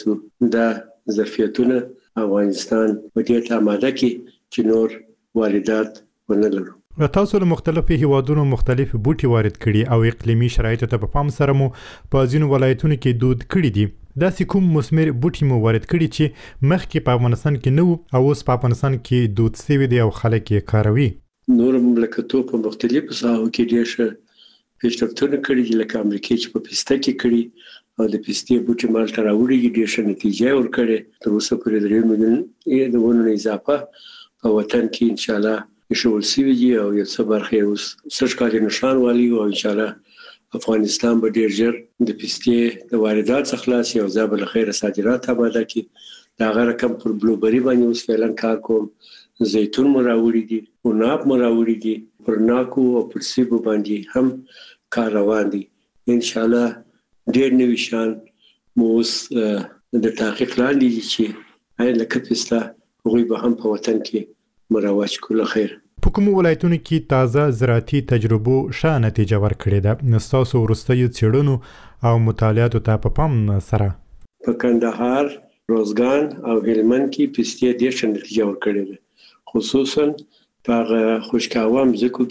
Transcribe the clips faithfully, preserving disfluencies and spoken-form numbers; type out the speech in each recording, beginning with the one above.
دا ظرفیتونه افغانستان په دې آماده کې چې نور واردات ونه لرو. تاسو له مختلفو هیوادونو مختلف بوټي وارد کړي او اقلیمي شرایطو ته په پام سره مو په ځینو ولایتونو کې دود کړي دي. داسې کوم مثمر بوټي مو وارد کړي چې مخکې په افغانستان کې نه وو او اوس په افغانستان کې دود شوي دي او خلک یې کاروي؟ نور مملکتونو په مختلفو ساحو کې ډېر ښه پیشرفتونه کړي دي، لکه امریکا چې په پسته کې کړي او د پستې بوټي مالته راوړي ډېر ښه نتیجه یې ورکړې. تر اوسه پورې درې میلیون یې د ونو اضافه په وطن کې ان شاء الله شول سوي دي او یو څه برخه اوس سږ کال نشان والی او ان شاء الله افغانستان به ډیر ژر د پستې د واردات څخه خلاص یو ځای بل خیر صادرات آباده کی. دا غره کم پر بلوبری باندې اوس فعلا کار کوم، زیتون مراوړي دي او ناب مراوړي دي، پر ناکو او پر سیبو باندې هم کار روان دي. ان شاء الله ډیر نوي شان موس د تحقیق لاندې چې آی لکه پسته هغوی به هم په وطن کې مروج کول. خیر په کوم ولایتونو کې تازه زراعتي تجربو ښه نتیجه ورکړې ده نستاسو وروستیو څېړنو او مطالعاتو ته په پام سره؟ په کندهار، روزګان او هلمند کې پستې ډېر ښه نتیجه ورکړې ده، خصوصا په خشکاوه مځکو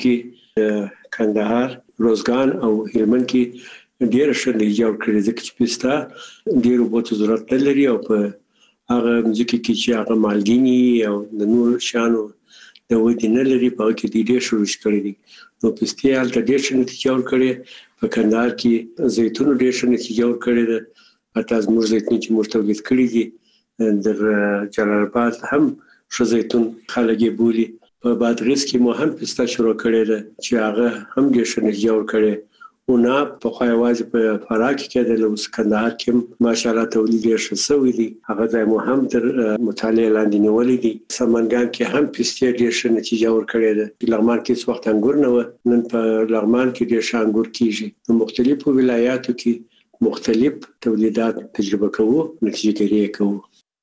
کې کندهار، روزګان او هلمند کې ډېر ښه نتیجه ورکړې ده چې پسته ډېر اوبو ته ضرورت نه لري او په هغه مځکو کې چې هغه مالګینې او د نور شانو د ودې نه لري په هغه کې ډېر شروع کړي دي. نو پستې هلته ډېر ښه نتیجه ورکړې. په کندهار کې زیتون ډېر ښه نتیجه ورکړې ده. حتی زموږ زیتون چې موږ تولید کړي دي در جلال آباد هم ښه زیتون خلک یې بولي. په بادغیس کې مو هم پسته شروع کړې ده چې هغه هم ډېر ښه نتیجه ورکړې. او نه په خو یوازې په فراه کې کېدل، اوس کندهار کې ماشاءالله تولید ډېر ښه شوی دی. هغه ځای مو هم تر مطالعې لاندې نیولې دي. سمنګان کې هم پستې ډېر ښه نتیجه ورکړې ده. لغمان کې څه وخت انګور نه و، نن په لغمان کې ډېر ښه انګور کیږي. په مختلفو ولایاتو کې مختلف تولیدات تجربه کوو، نتیجه ګیري کوو.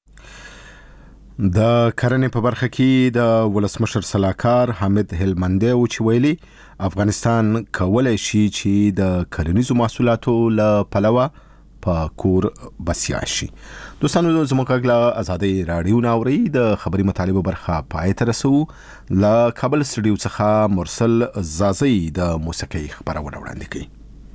د کرنې په برخه کې د ولسمشر صلاحکار حامد هلمندی او چې ویلي افغانستان کولای شي چې د کرنیزو محصولاتو له پلوه په کور بسیا شي. دوستانو زموږ غږ آزادۍ رادیو ناوري د خبري مطالبه برخه پای ته رسو. له کابل سټډیو څخه مرسل زازي د موسیقي خبرونه وړاندې کوي.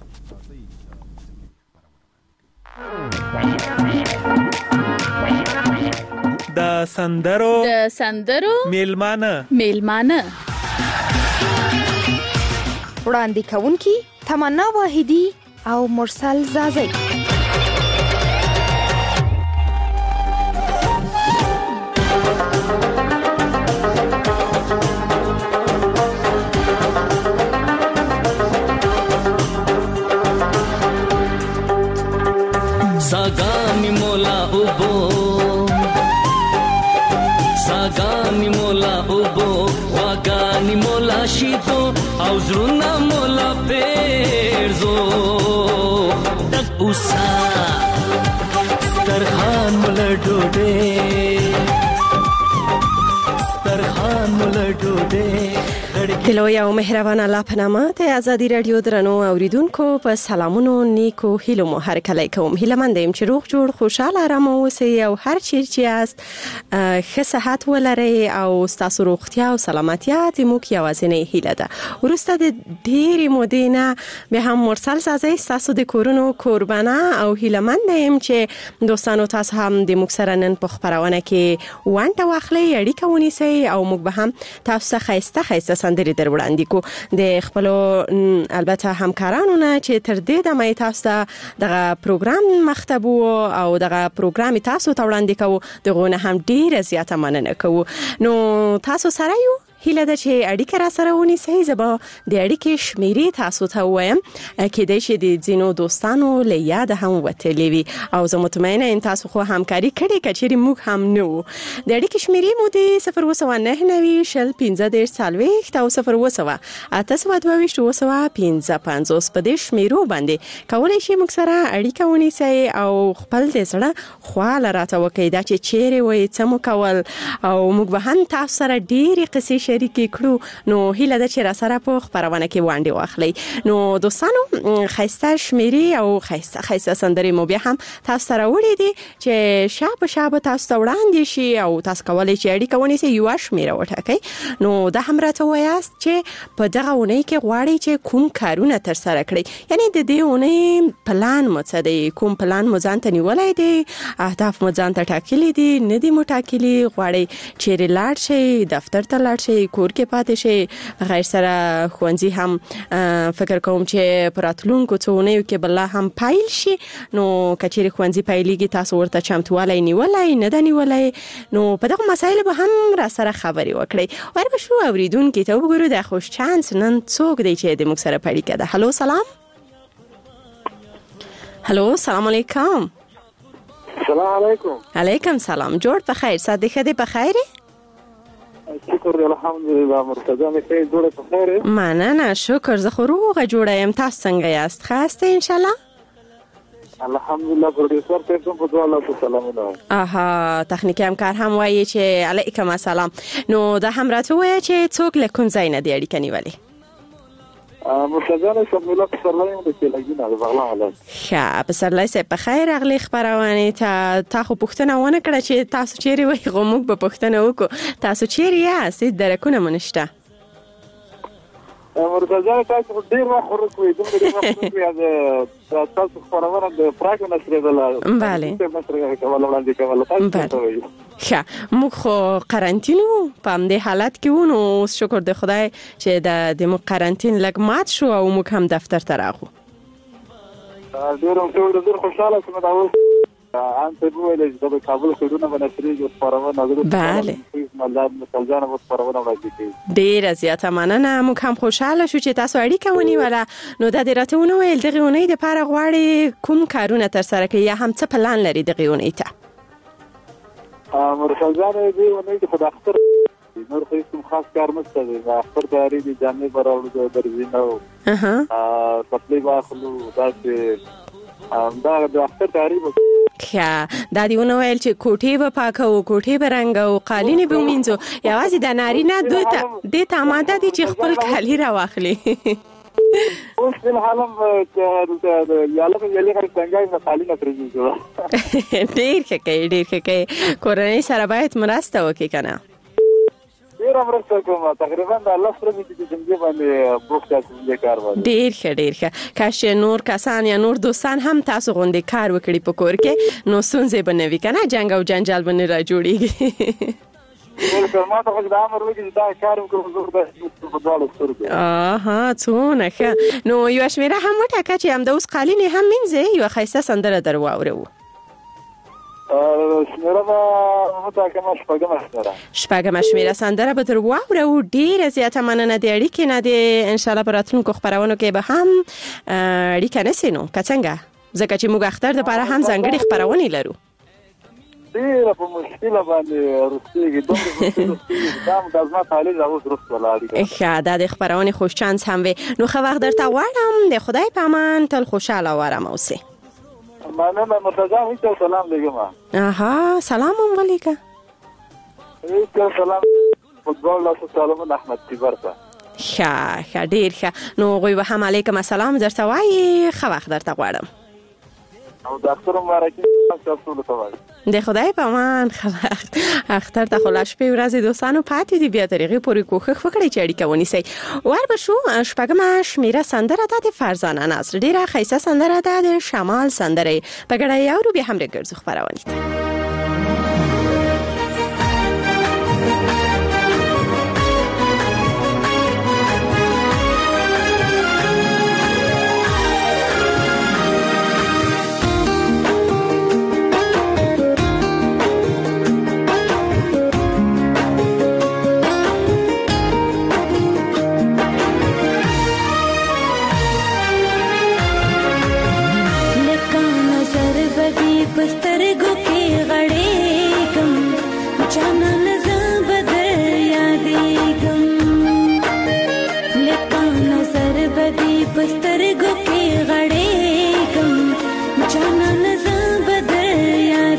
د سندرو د سندرو میلمانه میلمانه وړاندې کوونکی تمنا واحدی او مرسل زازي. सागामी मोला उबो सागामी मोला उबो वागानी मोला शीतो او زړونه مولا پیرزو دک اوسا سترخان مولا ډوډۍ سترخان مولا ډوډۍ. هلو یا مهربان الله په نامه ته آزادي رادیو درنو اوریدونکو په سلامونو نیکو هیلو مو هر کله کوم. هیله مند یم چې روغ جوړ خوشاله آرام اوسئ او هر چیرې یاست ښه صحت ولرئ او ستاسو روغتیا او سلامتیا زموږ یوازینۍ هیله ده. وروسته د ډېرې مودې نه بیا هم مرسل زازي ستاسو د کورونو قربانه او هیله مند یم چې دوستانو تاسو هم د موږ سره نن په خبرونه کې ونډه واخلئ، اړیکه ونیسئ او موږ به هم تاسو ته ښایسته ښایسته سندرې در وړاندې کو. د خپلو البته همکارانو نه چې تر دې دمه تاسو ته دغه پروګرام مختبو او دغه پروګرام تاسو ته وړاندې کوو، دغه نه هم ډیره زیاته مننه کوو. نو تاسو سره یو هیله ده چې اړیکه را سره ونیسئ. زبا د اړیکې شمیرې تاسو ته وایم کېدای شي د ځینو دوستانو له یاد هم وتلې وي او زه مطمئنه یم تاسو خو همکاري کړې کچېرې موږ هم نه وو. د اړیکې شمیرې مو د صفر اووه سوه نهه نوي شل پنځه دېرش څلوېښت او صفر اووه سوه اته سوه دوه ویشت اووه سوه پنځه پنځوس په دې شمیرو باندې کولی شئ موږ سره اړیکه ونیسئ او خپل د زړه خواله راته وکړئ دا چې چیرې وئ، څه مو کول او موږ به هم تاسو سره ډېرې قصې شریک کړو نو هیله ده چې را سره په خبرونه کې وانډي واخلي. نو دوستانو خیسته شمیري او خیسته خیسته سندري مو بیا هم تاسو سره وړي دي چې شابه شابه تاسو ته وړاندې شي او تاسو کولای شئ اړیکه ونیسئ یو شمیره وټاکئ. نو دا هم راته وایاست چې په دغه اونۍ کې غواړئ چې کوم کارونه تر سره کړئ، یعنی د دې اونۍ پلان مو څه دی، کوم پلان مو ځان ته نیولای دی، اهداف مو ځان ته ټاکلي دي نه دي مو ټاکلي، غواړئ چیرې لاړ شئ، دفتر ته لاړ شئ، کور کې پاتې شئ، غیر سره ښوونځي هم فکر کوم چې په راتلونکو څو اونیو کې بل هم پایل شي. نو کچېرې ښوونځي پایلیږي تاسو ورته چمتووالی نیولای نه ده نیولای، نو په دغه مسایلو به هم را سره خبرې وکړئ. ور به شو اوریدونکي ته وګورو د خوش چانس نن څوک دی چې د موږ سره پړیکه ده. هلو سلام. هلو سلام علیکم. سلام علیکم. علیکم سلام. جوړ په خیر، ساده خدای په خیر؟ شکر الحمدلله. مرتضی می خیر جوړ په خیر؟ مننه شکر، زه خو روغه جوړه یم. تاسو څنګه یاست؟ خاسته ان شاء الله؟ الحمدلله. پروډوسر ته کوم په دواله په سلامونه. اها تخنیکی همکار هم وایي چې علیکم السلام. نو دا هم راته وایي چې څوک له کوم ځای نه دی اړیکه نیولې؟ مرتضی نه سمولا په سرلای د تلګینه د بغلا حالت. ښه په سرلای سه په خیر اغلی خبرونه ته تا خو پښتنه ونه کړه چې تاسو چیرې وای غومک په پښتنه وکړو. تاسو چیرې یاست؟ درکونه منشته. مرتضی تاسو ډیر وخت ورکوي دومره ډیر وخت ورکوي د تاسو خبرونه د پراګ نشره ده. بله نشره کوله وړاندې کوله تاسو. ښه موږ خو قرنطینو په همدې حالت کې وو، نو شکر د خدای چې د د مو قرنطین لږ مات شو او موږ هم دفتر ته راغلو. ډیر ډیر ډیر خوشاله شوم دا اوس ان ته ویل چې د کابل خودونه باندې خبرونه نظر. بله مالدار مسلجانه مو خبرونه وړاندې کوي. ډیر زیاته مننه. موږ هم خوشاله شو چې تاسو اړیکه ونیوله. نو د دې راتونه ویل دغه اونۍ د پاره غواړي کوم کارونه تر سره کوي یا هم څه پلان لري دغه اونۍ ته؟ مرتضی دی ونی چې خدای اختر نور هیڅ خاص کار نشته دی. اختر تیاری دي جامې براوړو درځینو اها تطلیب اخلو داسې دا د اختر تیاری مو. ښه دا دیونه ویل چې کوټې به پاکو، کوټې به رنګو، قالینې به ومینځو. یوازې د نارینه دوی ته دې ته آماده دي چې خپل کالي راواخلي. اوس په حالم چې یاله یلي هر څنګه نه خالی نه پرېږدي. ډیر ښه کوي ډیر ښه کوي. کورنۍ سره باید مرسته وکړي کنه. ډیر مرسته کوم تقریبا د الله سره دې چې څنګه باندې بوخت تاسو کار وایي. ډیر ښه ډیر ښه. کاش نور کسان یا نور دوستان هم تاسو غونډې کار وکړي په کور کې، نو ستونزې به نه وي کنه، جنګ او جنجال به نه را جوړیږي. ولکه ما ته خو دا امر وکړي چې دا کار وکړو زه د په دواړو سترګو. اها څونه ښه. نو یو شمیره هم وټاکه چې همدا اوس قالینې هم مینځي، یو ښایسته سندره در واورو. شمیره به وټاکه شپږمه شمیره. شپږمه شمیره سندره به در واورو. ډیره زیاته مننه د اړیکې نه دی. ان شاء الله په راتلونکو خبرونو کې به هم اړیکه نسینو که څنګه، ځکه چې موږ اختر لپاره هم ځانګړي خبرونه لرو. ډیره په مشکله باندې روسيږي دومره دام د ازما تعالی راو درست ولاړی. ښه دا د خبرونه خوش چانس هم وي. نو خو وخت درته واړم د خدای په امان تل خوشاله و آرام اوسئ. مننه مرتضی هیڅ سلام لګم. اها سلام علیکم. هیڅ سلام فوتبال لا سلام احمد تیبرته. ښه ښه ډیر ښه. نو غوی به هم علیکم السلام درته وایي. خو وخت درته غواړم. او د اختر مبارکي تاسو ته وایي. د خدای په امان. خو وخت اختر ته خلاص په ورځ دوستانو پاتې دی، بیا طریقې پوری کوخه وکړي چې اړیکه ونیسي. ور به شو شپږمه شمیره سندره ده د فرزانه نصر. ډیره ښایسته سندره ده د شمال سندره. په ګډه یو بیا هم ګرځو خبرونه.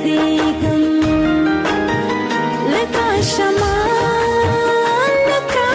शमा लका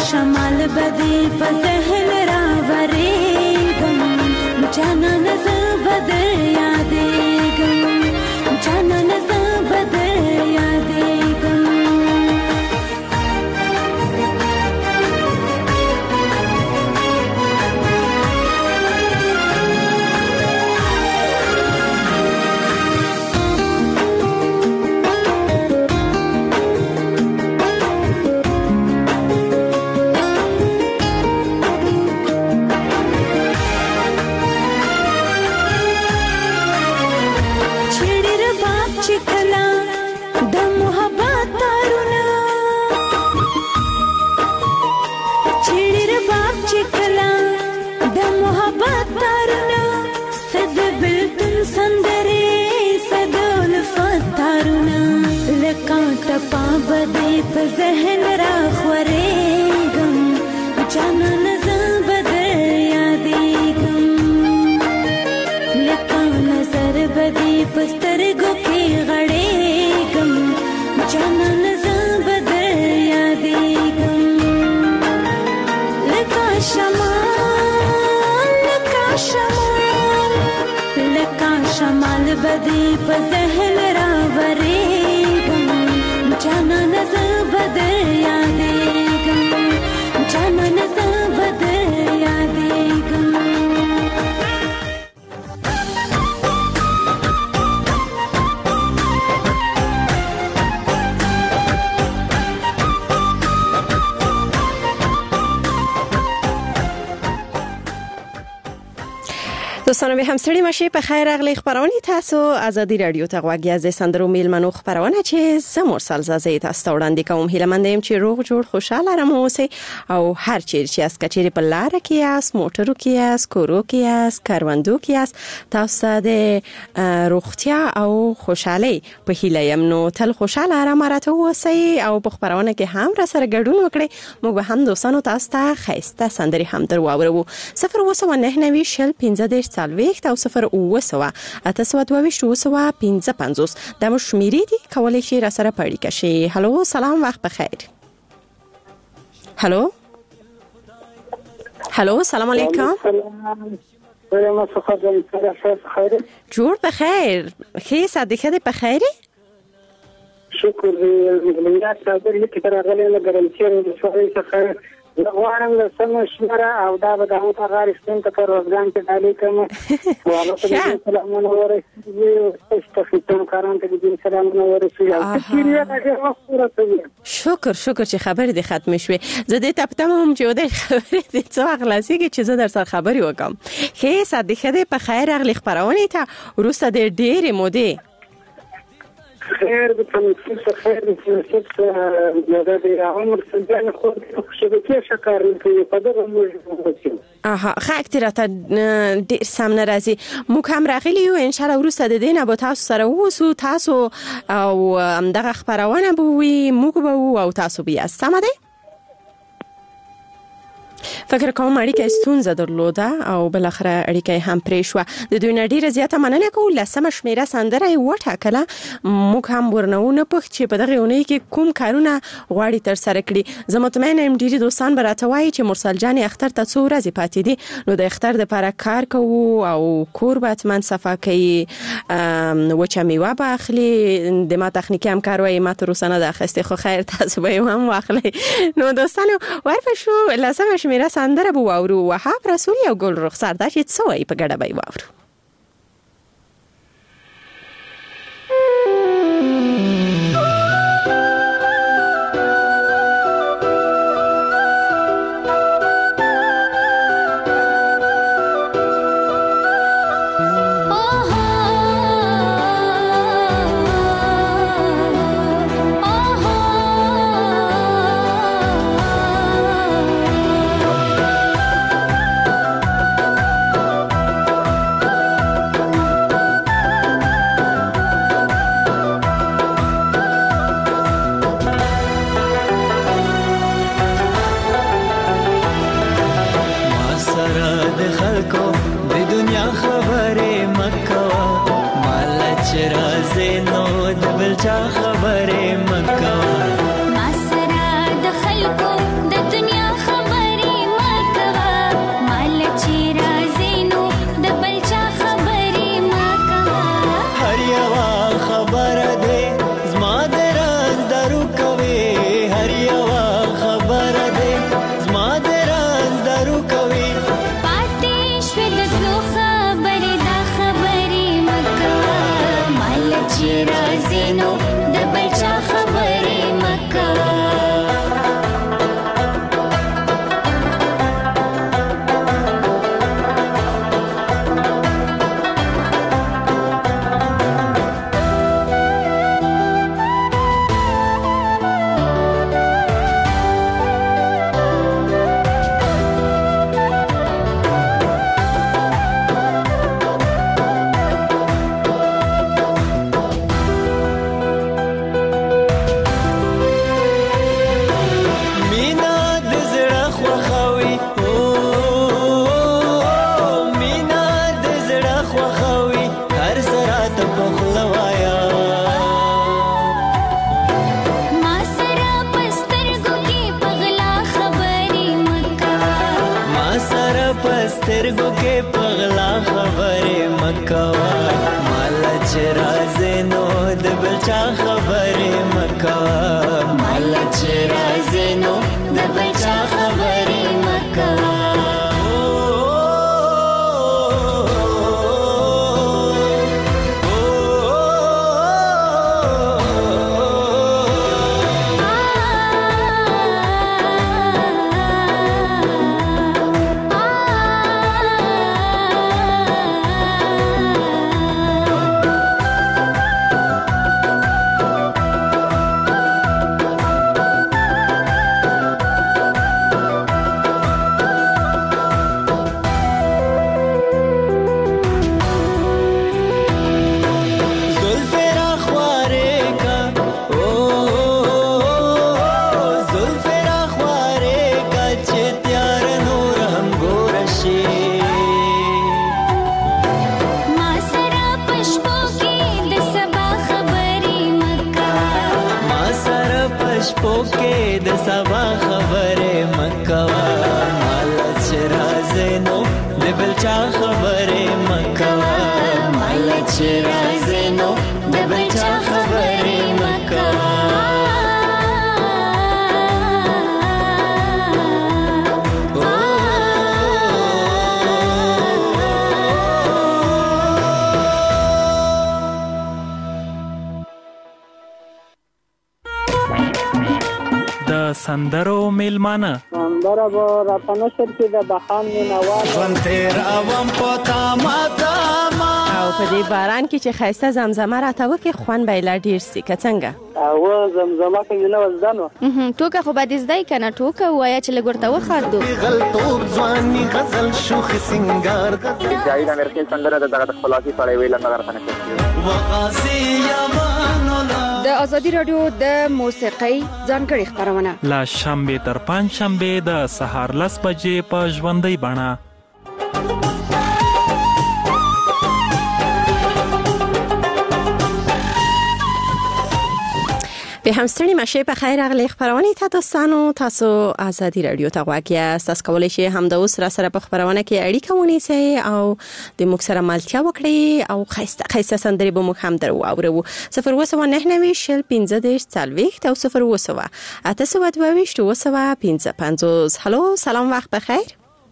شمال بدی په ذهن راورېږم جانان زه به در یادېږم جانان زه به در یادېږم بدی په ذهن را خورېږم جانان زه به در یادېږم لکه نظر بدی په سترګو کې غړېږم جانان زه به در یادېږم لکه شمال لکه شمال لکه شمال بدی په ذهن را ورېږم جانان زه به در یادېږم جانان زه به در یادېږم دوستانو به همسړي مشه په خیر اغلی خبرونه تاسو ازادي رادیو ته غواګي از سندرو میلمنو خبرونه چې زمور سالزازه تاسو وړاندې کوم هیله مندم چې روغ جوړ خوشاله رم اوسئ او هر چیر چې اس کچېری په لار کې اس موټرو کې اس کورو کې اس کاروندو کې اس تاسو د روغتیا او خوشحالي په هیله يم نو تل خوشاله رم راته اوسئ او په خبرونه کې هم را سره ګډون وکړئ موږ به هم دوستانو تاسو ته خیسته سندري هم درو اورو صفر وسو نه نوي شل پنځه سالويخت او صفر وسو اتسو دویشت وسو پنځه پنځوس د مو شمیرې دي کولای شي را سره پړی کشي هالو سلام وخت بخیر هالو هالو سلام علیکم سلام جوړ بخیر خې صدقه دې بخیری شکر دې ملګری صاحب دې کتر غلې له ګرمچې شوې څخه غواړم له سم شمره او دا به د هغه غارستان ته پر روزګان کې دالې کوم والله ته سلامونه ورسېږي استفیدم کاران ته دې سلامونه ورسېږي شکر شکر چې خبر دې ختم شوه زه دې تپتم هم چې ودې خبرې دې څو اخلاصيږي چې زه در سره خبري وکم خې صدقه دې په خیر اغلی خبرونه ته ورسته دې ډېرې مودې خیر به تاسو خیر به تاسو دا د عمر سنجان خو شبکې شکر کوي په دغه موضوع اها خاطر ته ډیر سم ناراضي مو کوم راغلی یو ان شاء الله ورسته د دینه به تاسو سره وسو تاسو او دغه خبرونه به وي موږ به او تاسو بیا سم ده فکر کوم اړیکه ستونزه درلوده او بل اخره اړیکه هم پرې شو د دوی نډیره زیاته مننه کوم لسمه شمیره سندره وټاکله موږ هم ورنونه پخ چې په دغه یونی کې کوم کارونه غواړي تر سره کړي زه مطمئن یم ډیری دوستان براته وایي چې مرسل جان اختر ته څو ورځې پاتې دي نو د اختر د لپاره کار کوو او کور باتمن صفا کوي وچه میوه به اخلي د ما تخنیکی هم کاروي ما تر اوسه نه د اخیستې خو خیر تاسو به هم واخلئ نو دوستانو ورپښو لسمه شمیره سندره بو واورو وهاب رسول او ګل رخسار دا چې څه وایي په ګډه به واورو خبره مکه ما سره د خلکو د دنیا پسترګو کې پغلا خبره مکوا مال چرازه نو د بچا خبره مکوا مال چرازه نو د بچا خبره مکوا سندرو میلمانه سندره به را پنشر کې د بخان مینوال ژوند تیر اوم پتا ماتا ما او په دې باران کې چې خایسته زمزمه راته وکړي خوند به یې لا ډېر سي که څنګه او زمزمه کې نه وزدانو ټوکه خو به دې زده که نه ټوکه ووایه چې لږ ورته وخاندو غلطوب ځواني غزل شوخ سنگار جاوید امرکین سندره د دغه خلاصي سره ویل نه درته نه وقاسي یمانولا د ازادي رادیو د موسیقۍ ځانګړي خبرونه لا شنبه تر پنځ شنبه د سهار لس بجې په ژوندۍ بڼه به همستړي مشه په خیر اغلی خبرونه ته دوستانو تاسو ازادي رادیو ته غواړئ تاسو کولای شئ هم د اوس را سره په خبرونه کې اړیکه ونیسئ او د موږ سره ملتیا وکړئ او خیسته خیسته سندري به موږ هم درو اورو صفر وسو نه نوي شل پنځه دیش څلويخت او صفر وسو اته سو دويشت وسو پنځه پنځوس هالو سلام وخت بخیر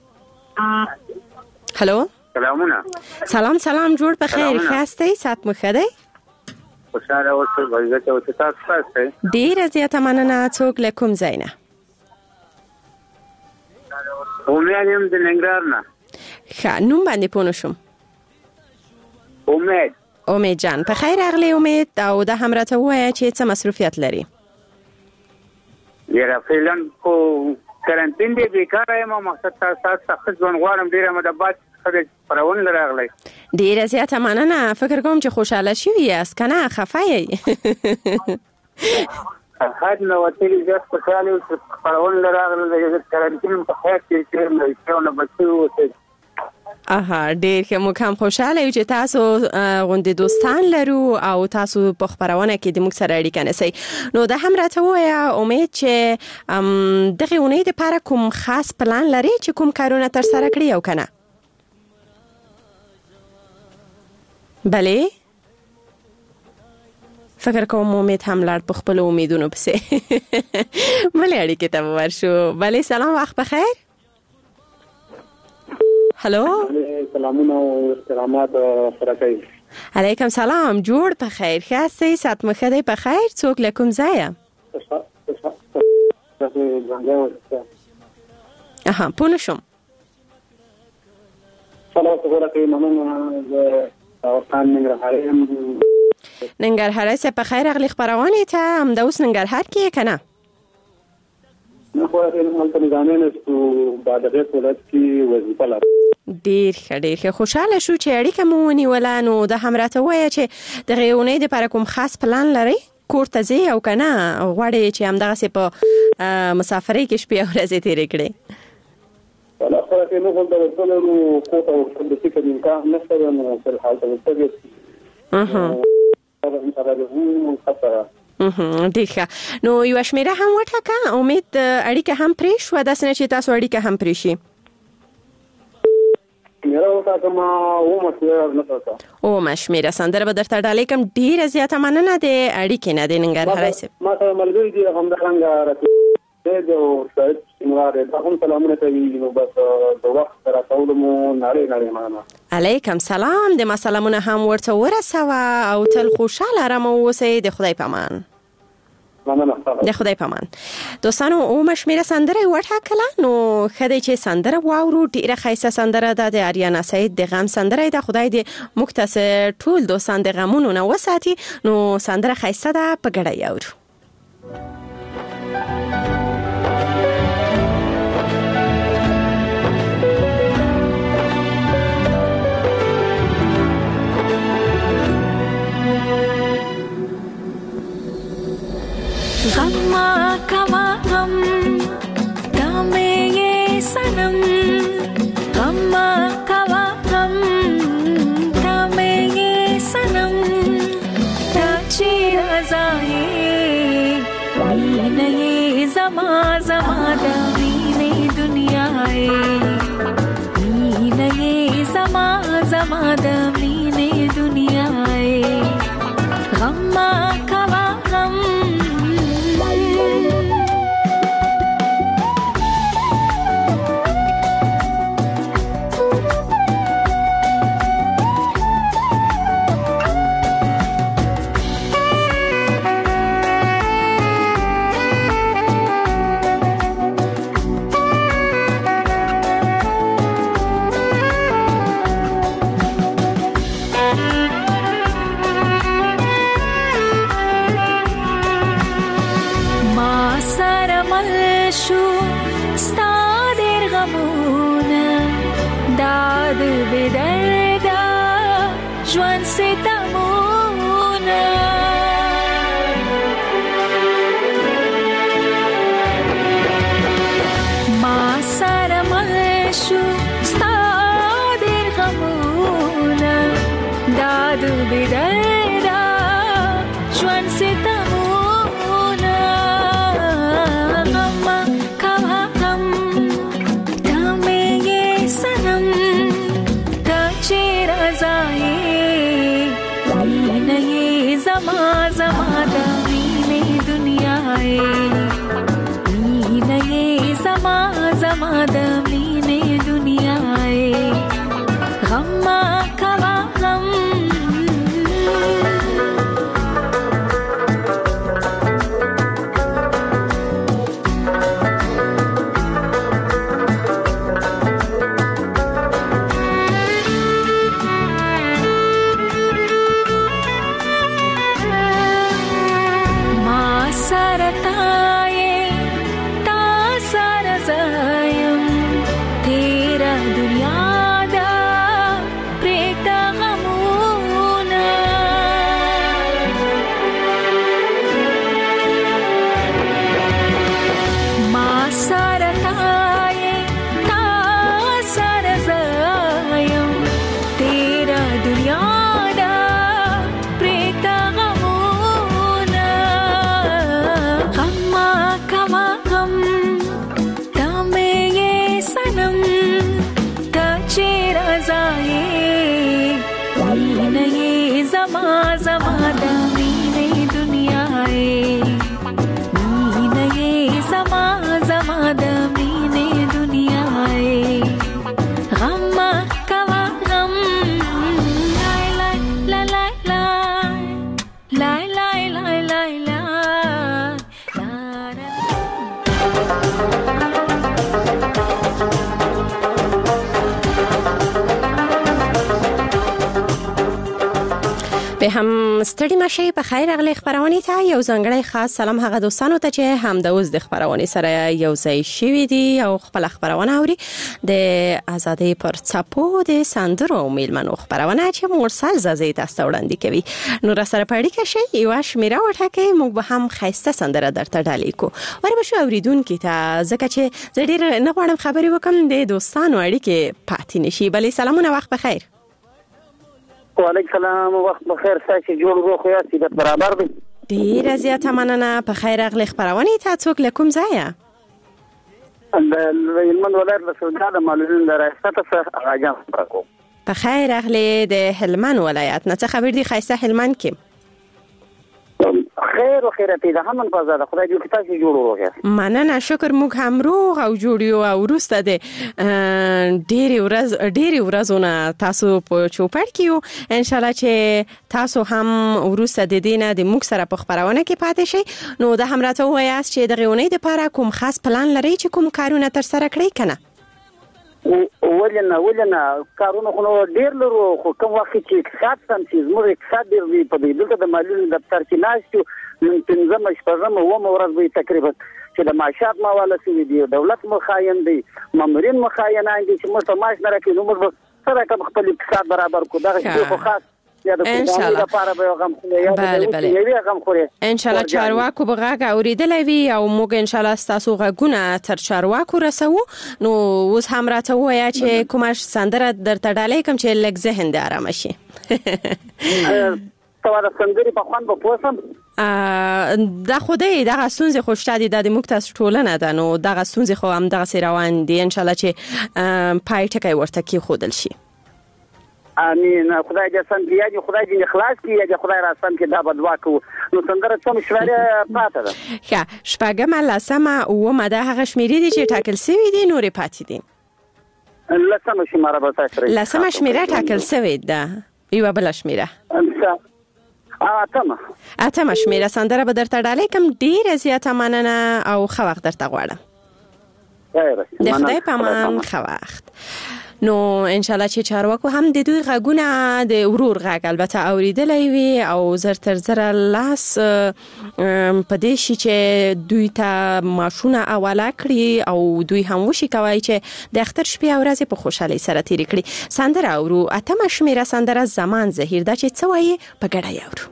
هالو سلامونه سلام سلام جوړ په خیر خاستې سات مخده خوشاله اوسئ وایي ته اوسئ تاسو تاسو ډیر زیاته مننه څوک لکم زینه امید یم د ننګرهار نه ښه نوم باندې پوه شوم امید امید جان په خیر اغلی امید او د همراته وایي چې څه مصروفیت لري یاره فعلا خو کرنټین دی بیکاره یم مقصد تاسو څخه ځون غواړم ډیره مدبات خدای پرون لراغلی ډیره زیاته مننه فکر کوم چې خوشاله شوی یاست کنه خفه یې حد نو وتلی زیات خوشاله او پرون لراغلی د کرنټین په خیر کې چې نو بچو اها ډیر ښه موږ هم خوشاله یو چې تاسو غوندې دوستان لرو او تاسو په خبرونه کې د موږ سره اړیکه نیسئ نو د هم راته ووایه امید چې دغې اونۍ دپاره کوم خاص پلان لري چې کوم کارونه ترسره کړي او که نه بله فکر کوم امید هم لړ په خپلو امیدونو پسې بلې اړیکې ته به ورشو بلې سلام وخت بخیر هلو سلامونه او احترامات سره کوي علیکم سلام جوړ په خیر ښه یاستئ سات مو ښه دی په خیر څوک له کوم ځایه اها پوه نه شوم ننګرهار سه په خیر اغلی خبرونه ته هم د اوس ننګرهار کې کنه نه خو هلته نظامي نشو بعد غیر ولادت کې وظیفه لرم ډیر ښه ډیر ښه خوشاله شو چې اړیکه مو ونیوله نو د هم راته وایه چې دغې اونۍ دپاره کوم خاص پلان لرئ کور ته ځئ او که نه غواړئ چې همدغسې په مسافرۍ کې شپې او ورځې تېرې کړئ ولا خو کې نو غوډه ورته نو کوټه ورته د فکر امکان نشته نو په حال ته ورته اها ډیر ښه نو یوه شمېره هم وټاکه امید اړیکه هم پرې شوه داسې نه چې تاسو اړیکه هم پرې شي میرا وتا کوم او مسله نه پتا او مشمیره سندره به درته ډالې کوم ډیره زیاته مننه د اړیکې نه د ننګرهار سره ما ته ملګری دي هم د څنګه راته د او شاید څنګه ده هم سلامونه کوي نو بس د وخت سره ټول مو نړۍ نړۍ معنا علیکم سلام د ما سلامونه هم ورته ورسوه او تل خوشاله آرام اوسئ د خدای پامان د خدای پامان. دوستانو او مشمیره سندره وټاکله نو خدای چې سندره واورو ډیره ښایسته سندره ده د آریانا سعید د غم سندره ده. خدای دې مختصر ټول دوستان د غمونو نه وساتي. نو سندره ښایسته ده په ګډه یاورو. غم کوا غم دامے یہ سنم غم کوا غم دامے یہ سنم تاچی رضائے مین یہ زما زما دامین دنیا مین یہ زما زما دامین دنیا غم کوا غم به هم ستړي مشه په خیر اغلی خبرونه ته یو ځانګړی خاص سلام هغه دوستانو ته چې هم د اوس د خبرونه سره یو ځای شوي دي او خپل خبرونه اوري د آزادۍ پر څپو د سندرو میلمنو خبرونه چې مرسل زازي تاسو وړاندې کوي. نو را سره پړی کې شي یو شمیره وټاکي موږ به هم خاصه سندره درته ډالې کو ور به شو اوریدونکو ته ځکه چې زه ډیر نه غواړم خبري وکم د دوستانو اړیکې پاتې نشي. بلې سلامونه وخت بخیر. وعلیکم السلام وخت بخیر. ساسي جوړ روغ یاستئ د برابر دي ډیر زیاته مننه. په خیر اغلی خبرونه ته څوک لکم ځای د هلمند ولایت له سودا د معلولینو د ریاست څخه راجام برکو په خیر اغلی د هلمند ولایت نه څه خبر دی خایسته هلمند کې خیر او خیرات ده همون په زړه خدای دې کتاب کې جوړ وروغه مننه شکر موږ هم روغ او جوړ یو او وروسته د ډېری ورځ ډېری ورځونه تاسو په چوپړ کې یو ان شاء الله چې تاسو هم وروسته د دینه د موږ سره په خبرونه کې پاتې شئ نو د همراته وایاست چې د غونې د لپاره کوم خاص پلان لري چې کوم کارونه تر سره کړئ کنه ولنه ولنه کارونه خو ډیر لرو خو کوم وخت چې اقتصاد سم چې زموږ اقتصاد ډیر وی په دې دلته د معلولینو دفتر کې ناشتو نن پنځم شپږم و مورز به تقریبا چې د معاشات مواله سوي دی دولت مخاین دی مامورین مخاینان دي چې موږ معاش نه راکې نو موږ سره کوم خپل اقتصاد برابر کو دغه شی خو خاص ان شاء الله بله بله ان شاء الله چارواکو بغاګه اوریدلې وی او موږ ان شاء الله تاسو غوونه تر چارواکو رسو نو اوس هم راته وایي چې کومه سندره درته ډالې کوم چې لږ ذهن دې آرام شي تاسو سندري په خوان په پوسم دا خدای دغه سونځ خوشته دي د موږ تاسو ټولنه ده نو دغه سونځ خو هم دغه روان دي ان شاء الله چې پای ټکای ورته کې خودل شي امين خدای دې سم کړي خدای دې اخلاص کړي خدای را سم کړي دا بدوا کو نو څنګه څوم شوړه پاتې ده ښه شپږم لسمه او مده هغه شمیرې دي چې ټاکل شوی دي نورې پاتې دي لسمه شمیره به تاسو لسمه شمیره ټاکل شوی ده یو بل شمیره اتمه اتمه شمیره سندره به درته ډالې کوم ډیر زیاته مننه او خو وخت درته غواړم د خدای په امان خو وخت نو ان شاء الله چې چارواکو هم د دوی غږونه د ورور غږ البته اوریدلې وي او زر تر زر لاس په دې شي چې دوی ته ماشونه اوله کړی او دوی هم وشي کوي چې د اختر شپې او ورځې په خوشحالي سره تیر کړي سندره اورو اتمه شمیره سندره زمان زهیر دا چې څه وایي په ګډه یاورو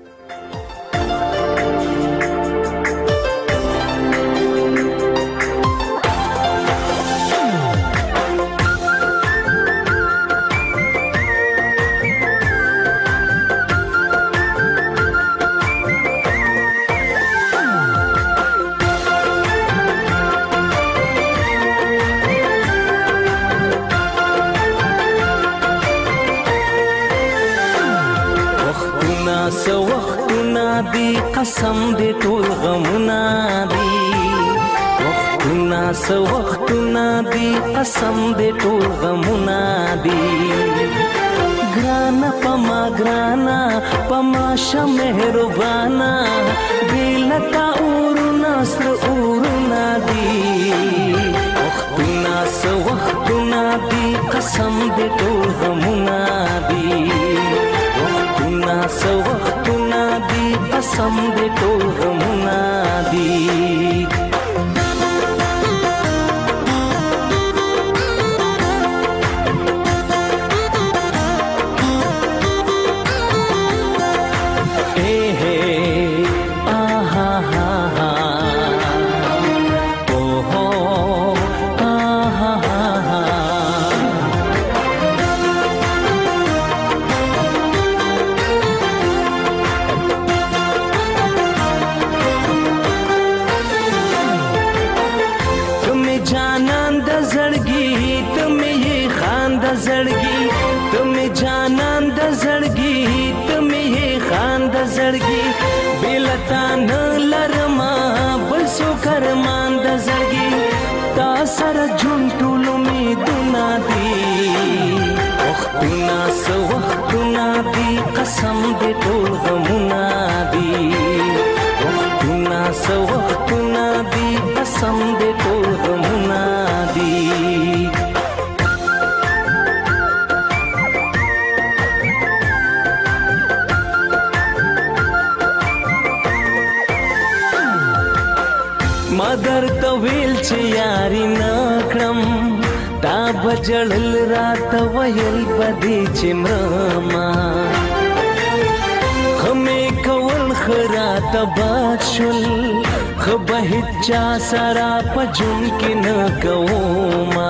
قسم دې ټول غمونه دي وختونه سو وختونه دي قسم دې ټول غمونه دي ګرانا پما ګرانا پما شه مهربانا دلتا اورنا سر اورنا دي وختونه سو وختونه دي قسم دې ټول غمونه دي وختونه سو وختونه دي قسم دې ټول غمونه دي قسم دې ټول غمونه دي وختونه سو وختونه دي قسم دې ټول غمونه دي مادر تویل چې یاري نکړم دا بجړل رات ویل بدی چمرما خمه کول خرات بادشل خبه چا سرا پجن کې نه کوما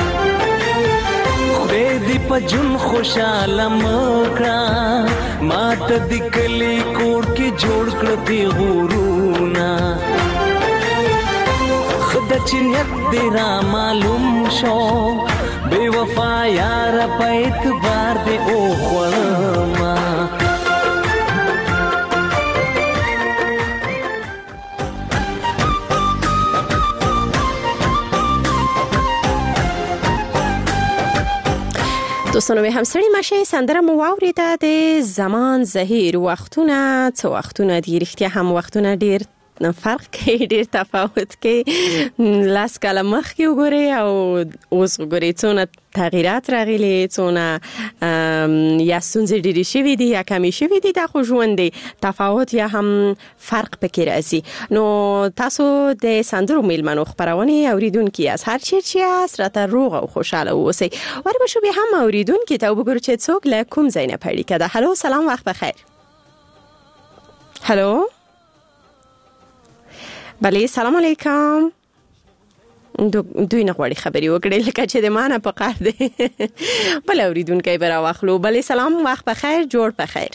خدای دې پجن خوشاله مکړه مات دکلی کور کې جوړ کړ دی غورونا خد بچنیت دی را معلوم شو بے وفا یار په اعتبار دی او خورما دوستانو به همسری مشه سندره مو واوریده د زمان زهیر وختونه څو وختونه دی رښتیا هم وختونه ډیر فرق کوي ډیر تفاوت کوي لاس کاله مخکې وګورئ او اوس وګورئ څونه تغییرات راغلي څونه یا ستونزې ډېرې شوي دي یا کمې شوي دي دا خو ژوند دی تفاوت یا هم فرق پکې راځي نو تاسو د سندرو میلمنو خپرونې اوریدونکي یاست هر چیرې چې یاست راته روغ او خوشحاله اوسئ وربشو بیا هم اوریدونکي ته وګورو چې څوک له کوم ځای نه پیدا کړه هلو سلام وخت بخیر هلو بله سلام علیکم دو دوی نه غواړي خبرې وکړي لکه چې د مانه په قهر دی بل اوریدونکی به راواخلو بله سلام وخت بخیر جوړ بخیر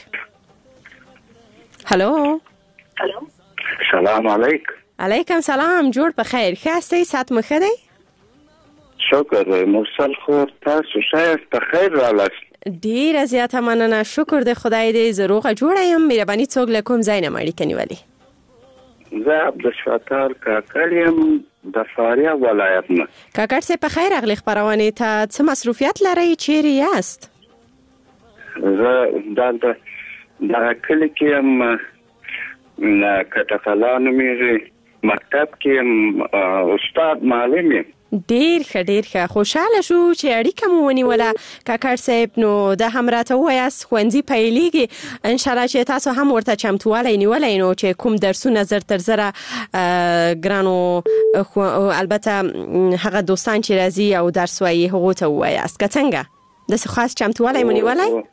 هلو هلو سلام علیکم علیکم سلام جوړ بخیر ښه هستئ ساعت مو ښه دی شکر مرسل خور تاسو شایست بخیر رالاست ډېره زیاته مننه شکر د خدای دی زه روغه جوړه یم مهرباني څوک له کوم ځای نه مې اړیکه نیولې زه عبدالشکر کاکړ یم د فاریاب ولایت نه کاکړ صاحب په خیر راغلی خپرونې ته څه مصروفیت لرئ چیرې یاست زه دلته دغه کلي کې یم کټقلا نومیږي مکتب کې یم استاد معلم یم ډیر ښه ډیر ښه خوشاله شو چې اړیکه مو ونیوله کاکړ صاحب نو دا هم راته ووایاست ښوونځي پیلیږي انشاءالله چې تاسو هم ورته چمتوالی نیولی نو چې کوم درسونه زر تر زره ګرانو البته هغه دوستان چې راځي او درس وایي هغو ته ووایاست که څنګه داسې خاص چمتوالی مو نیولی او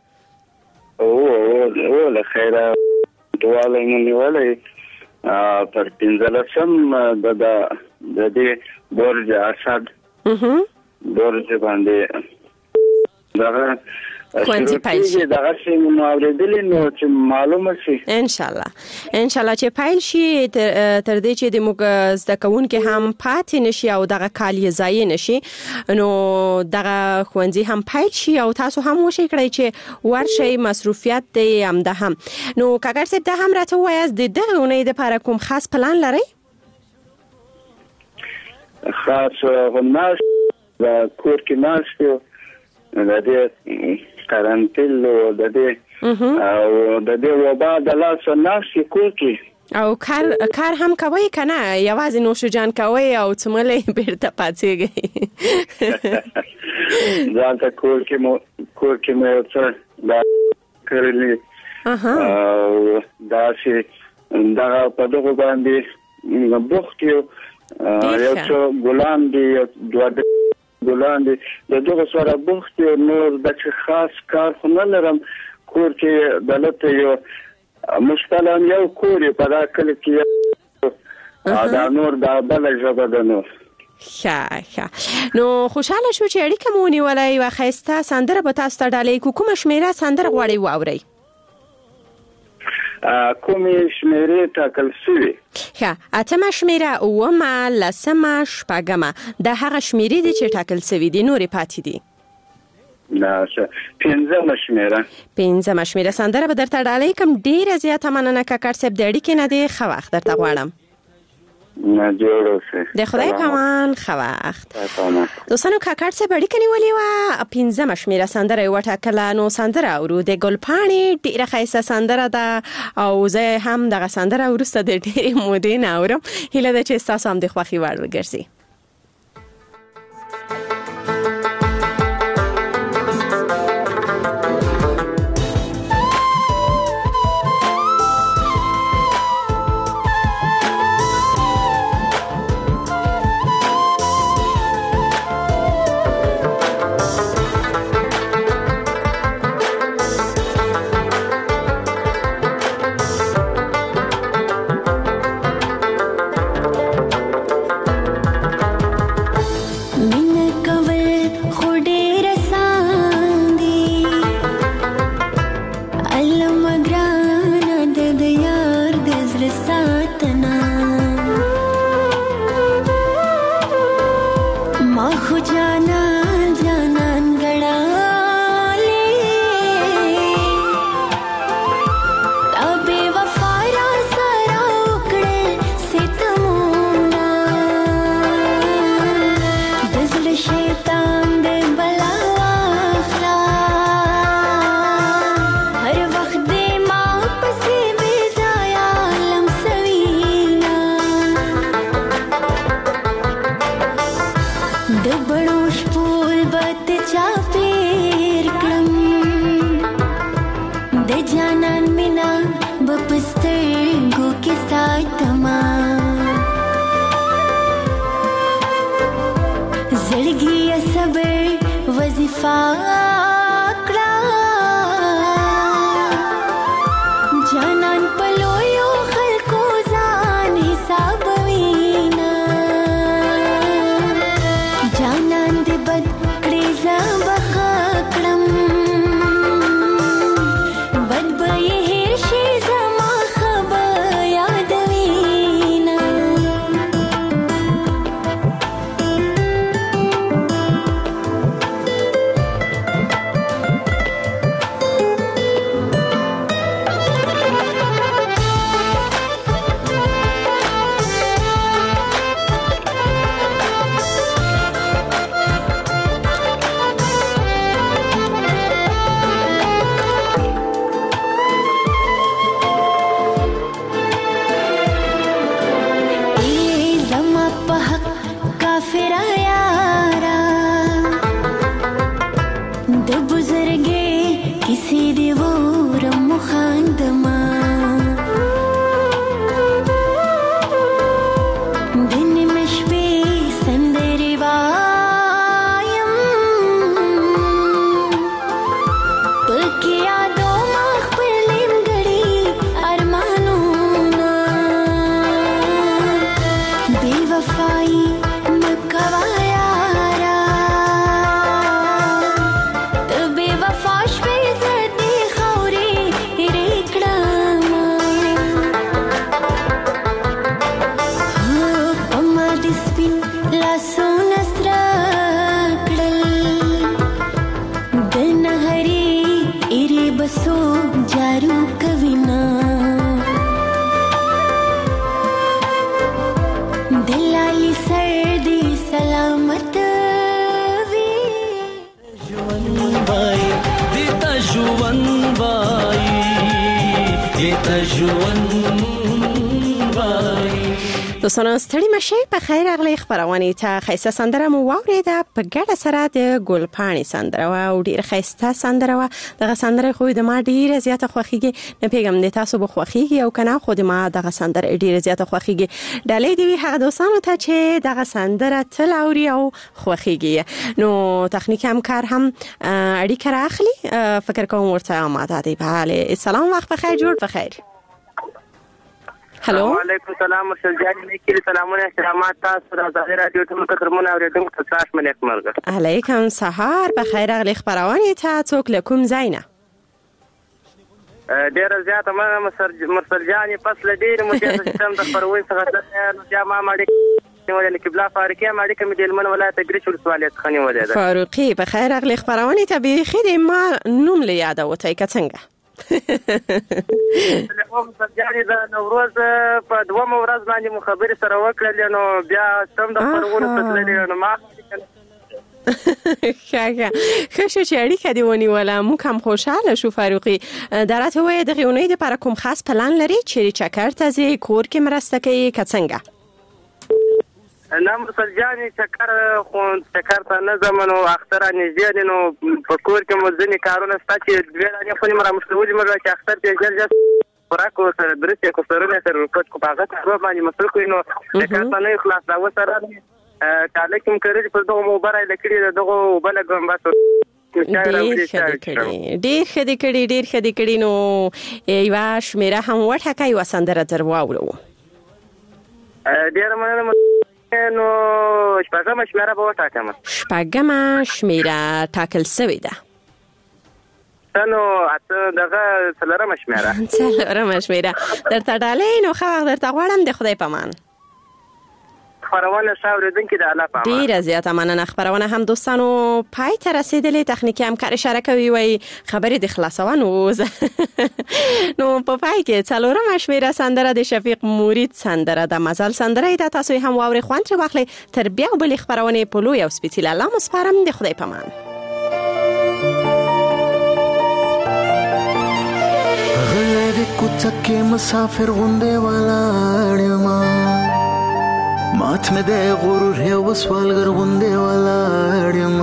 او له خیره چمتوالی مو نیولی پر پنځلسم د د دې برج اسد برج باندې دغه ښوونځي پیل شي دغه شی مو اورېدلي نو چې معلومه شي انشاءالله انشاءالله چې پیل شي تر دې چې د موږ زده کوونکي هم پاتې نشي او دغه کال یې ضایع نشي نو دغه ښوونځي هم پیل شي او تاسو هم وشئ کړئ چې ورشئ مصروفیت دی همده هم نو کاکړ صاحب دا هم راته ووایاست د دغې اونۍ دپاره کوم خاص پلان لرئ خاص ناست د کور کې ناست یو د دې قرنطین او د دې او د دې وبا د لاس ناست کور کې او کار کار هم کوي کنه یوازې نوشجان کوي او څملې بیرته پاتېږي ځان ته کور کې مو کور کې مې څه دا کړلې او دا چې دا په دغه باندې بوخت یو یو څو ګلان دي دوه ګلان دي دغه سره بوخت نور د خاص کار خو نه لرم کور کې دلته یو مستلم یو کور په دا کلی کې دا نور دا بل ژبه ده نور ښه ښه نو خوشاله شو چې اړیکه مو ونیوله یوه ښایسته سندره به تاسو ته ډالۍ کړو کومه شمېره سندره غواړئ واورئ کومې شمېرې ټاکل شوي ښه اتمه شمېره اوومه لسمه شپږمه دا هغه شمېرې دي چې ټاکل شوي دي نورې پاتې دي پنځمه شمېره پنځمه شمېره سندره به درته ډالۍ کړم ډېره زیاته مننه کاکړ صاحب د اړیکې نه دی ښه وخت درته غواړم نه جوړ اوسئ د خدای پامان ښه وخت دوستانو کاکړ صاحب اړیکه نیولې وه پنځمه شمېره سندره یې وټاکله نو سندره اورو د ګلپاڼې ډېره ښایسته سندره ده او زه هم دغه سندره وروسته د ډېرې مودې نه اورم هیله ده چې ستاسو هم د خوښې وړ وګرځي زندگی صبر وظیفه کړه جانان پلویو خلکو ځان حساب وینا جانان دې بد کړې زه بخښه کړم بد به یې هېر شي زما ښه به یادوینه دوستانو ستړي مشه په خیر اغلی خبرونه ته خیسه سندره مو واوریده په ګډه سره د ګلپاڼې سندره او ډیر خیسته سندره و دغه سندره خو د ما ډیر زیاته خوخیږي نه پیغام د تاسو به خوخیږي او کنه خو د ما دغه سندره ډیر زیاته خوخیږي ډالې دی هغه دوستانو ته چې دغه سندره تل اوري او خوخیږي نو تخنیک هم کار هم اړیکه راخلي فکر کوم ورته آماده دی بله سلام وخت بخیر جوړ بخیر هلو وعلیکم السلام مرشد جان نیکی سلامونه احترامات تاسو د آزادي رادیو ټول کترمون اوریدونکو ته تاسو منیک مرګ علیکم سحر بخیر اغلی خبرونه ته څوک لکم زینه ډیر زیاته مرشد جان فصل ډیر مجاز سیستم د خبرونه څخه د جامع ماډي ولې کبلا فاروقي ماډي کوم د هلمند ولایت ګریچ ولسوالیت خنی ولې فاروقي بخیر اغلی خبرونه ته به خدای ما نوم لیاده وته څنګه تلفون سرجاني د نوروز په دوه ورځ باندې مخابره سره وکړل نو بیا سم د پرونه تللی نو ما خاګه خوشو چې اړیکه دی ونیوله مو کوم خوشاله شو فاروقي درته وای د غونې د پر کوم خاص پلان لري چې چکر ته زی کور کې مرسته کوي کڅنګه نام سرجاني چکر خو چکر ته نه زمونو اختر نږدې دي نو په کور کې مزنی کارونه ستاسو چې دوی نه خو مرا مشغولې مرا چې اختر ته جل جل خوراکو سره درسته کو سره سره کوټ کو باغ ته باندې مسل کوي نو چکر ته نه خلاص دا وسره کاله کوم کړی په دغه موبایل لکړي دغه بلګم باسو ډیر خدي کړي ډیر خدي کړي نو یوا شمیره هم وټه کوي وسندره تر واورو ډیر مننه نو شپږم شمیره به وټاکم شپږم شمیره ټاکل شوې ده نو اته دغه څلورم شمیره څلورم شمیره درته ډالې نو خو درته غواړم د خدای پامان خبرونه شاوریدونکو د الله پامان ډیره زیاته مننه خبرونه هم دوستانو پای ته رسیدلې تخنیکی همکار اشاره کوي وای خبرې د خلاصون وز نو په پای کې څلورم شمیره سندره د شفیق مورید سندره د مزل سندره د تاسو هم واوري خوند تر واخلې تر بیا بل خبرونه په لوی او سپیڅلې الله مسپارم د خدای پامان غلې کوڅه کې مسافر غونډه ولاړم مات مې د غرور یو سوالګر غونډه ولاړم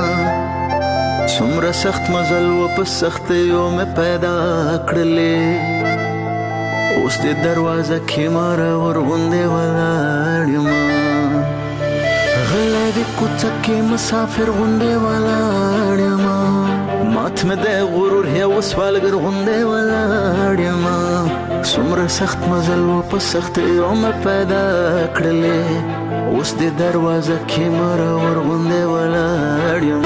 څومره سخت مزل و په سخت یو مې پیدا کړلې اوس د دروازه کې مار ور غونډه ولاړم غلې د کوڅه مسافر غونډې ولاړم مات مې د غرور هي وسوالګر غونډې ولاړم څومره سخت مزل و په سخت یو مې پیدا کړلې اوس د دروازه کې مره ور غونډې ولاړم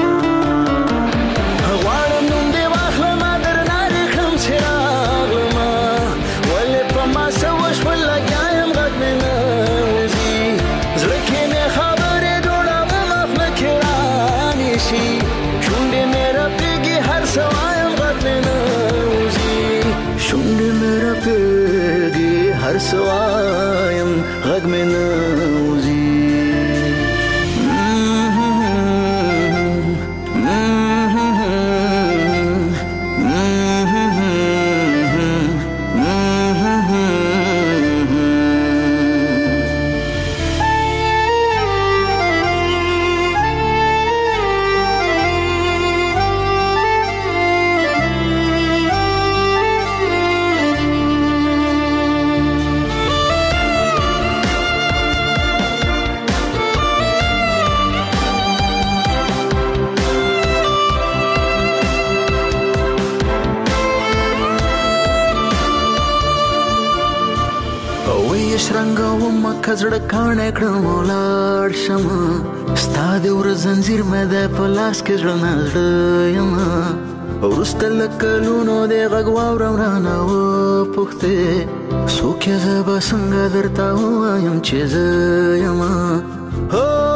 غواړم نوم دې واخلم درنه دې کړم چې راغلم ولې په ما څه وشول لګیا یم غږ مې نه وځي زړه کې مې خبرې جوړوم اخ مې کې رانیشي شونډې مې رپېږي هر څه وایم غږ مې نه وځي شونډې مې رپېږي هر څه وایم غږ مې نه وځي کزړه کانه کړم ولاړ شم ستا د ور زنجیر مې د پلاس کې زړه نړ یم ورسته لکلونو د غږ واورم رانه و پوښتې څوک یې زه به څنګه درته ووایم چې زه یم